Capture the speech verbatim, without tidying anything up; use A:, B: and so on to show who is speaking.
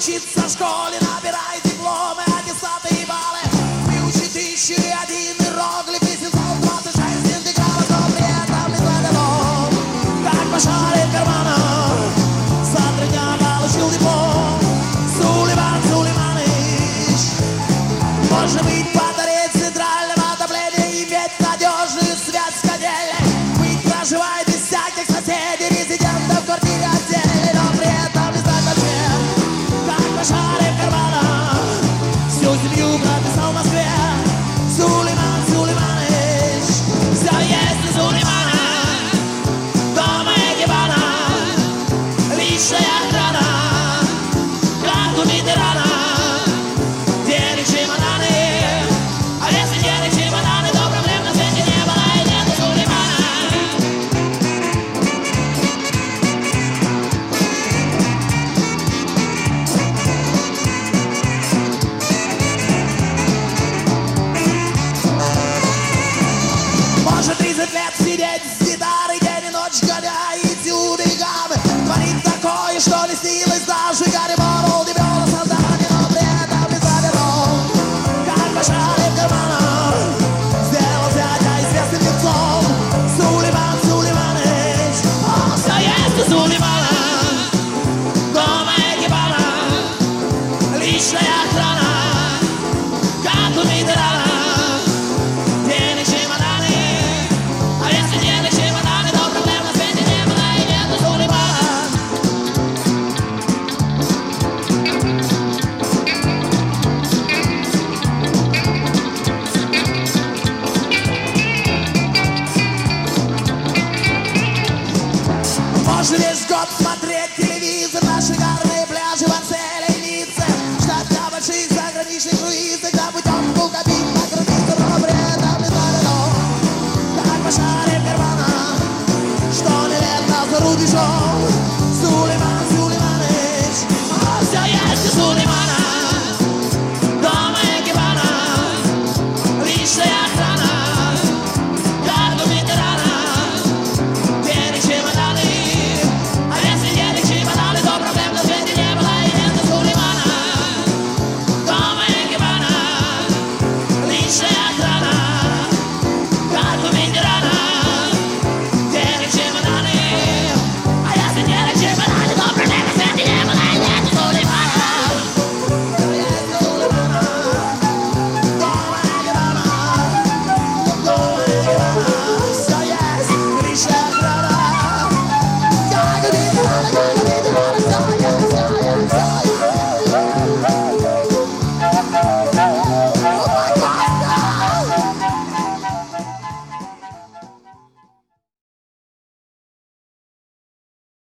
A: учиться в школе, набирай дипломы, аттестаты и баллы. Выучи тысячу и один иероглиф и семьсот двадцать шесть интегралов, но при этом не знакомым, как пошарит в карманах. За три дня получил диплом. Сулейман Сулейманыч. Может быть, батарея центрального отопления, иметь надежную связь с котельной, быть проживает без всяких соседей, резидентов в квартире отдельной, но при этом не знать вообще, как пошарит в карманах. Всю семью прописал в Москве. Сулейман Сулейманыч. Все есть у Сулеймана. Дома экипана. Личная охрана.